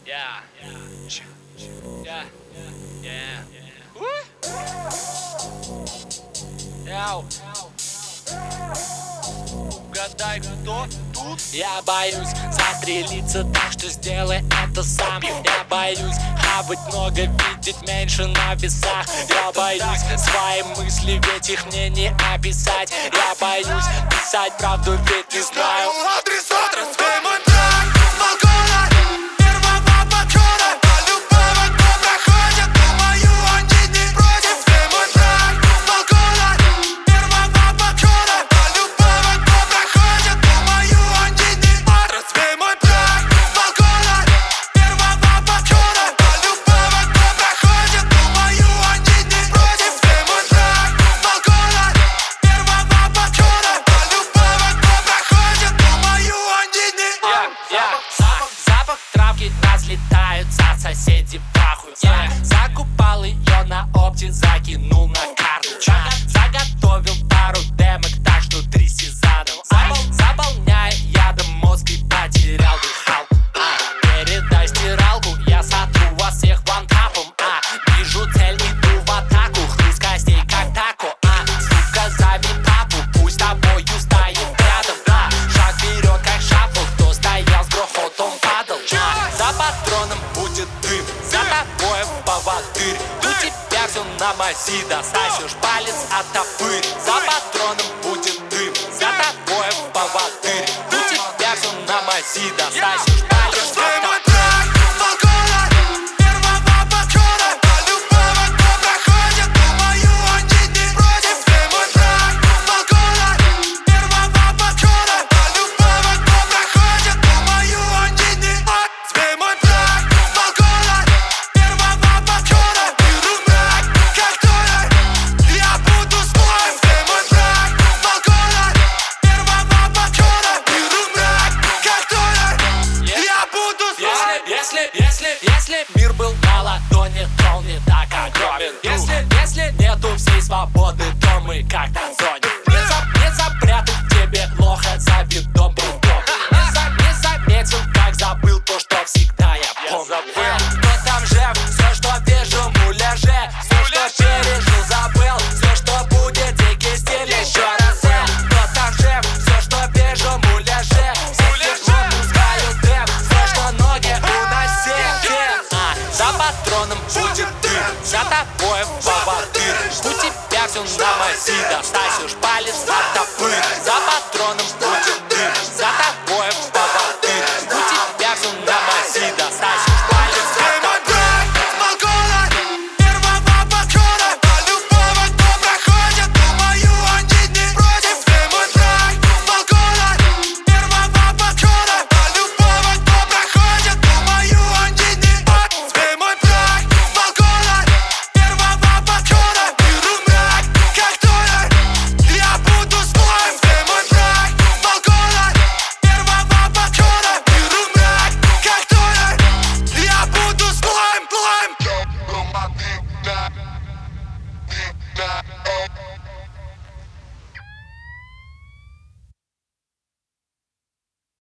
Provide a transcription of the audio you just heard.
Yeah. Yeah. Yeah. Яу. Угадай, кто тут? Я боюсь застрелиться, так что сделай это сам. Я боюсь хавать много, видеть меньше на весах. Я боюсь свои мысли, ведь их мне не описать. Я боюсь писать правду, ведь не знаю адреса. Разбей мой трак с балкона первого подхода. По любого, кто проходит, думаю, они не против. Разбей мой трак с балкона первого подхода. По любого, кто проходит, думаю, они не против. Разбей мой трак с балкона первого подхода. По любого, кто проходит, думаю, они не против. Разбей мой трак с балкона первого подхода. По любого, кто проходит, думаю, они не против. Запах травки разлетаются, соседи пахают. Закупал ее на опте, закинул на карту. Заготовил пару демок, так что тряси задом. Заполняя ядом мозг и потерял дыхалку. Передай стиралку, я сотру вас всех вантапом. Вижу цель, иду в атаку, хруст костей как тако. Сука, зови папу, пусть тобою стоит рядом. Шаг вперед, как шафл, кто стоял с грохотом падал. За патроном будет дым, за тобой поводырь. У тебя все на мази, достаешь палец от топырь. За патроном будет дым, за тобой поводырь. У тебя все на мази, достаешь палец от топырь. Если мир был на ладони, то он не так огромен. Если нету всей свободы, то мы как на зоне. Не запрятать тебе плохо за видом притом. Не заметил, как забыл то, что всегда я помню. Кто там жив, все, что вижу, муляже. Все, что пережил, забыл. Все, что будет, дикий стиль, еще раз. Кто там жив, все, что вижу, муляже. За патроном будет дым, за тобой поводырь. У тебя все на мази, достаешь палец от топырь. За патроном будет дым,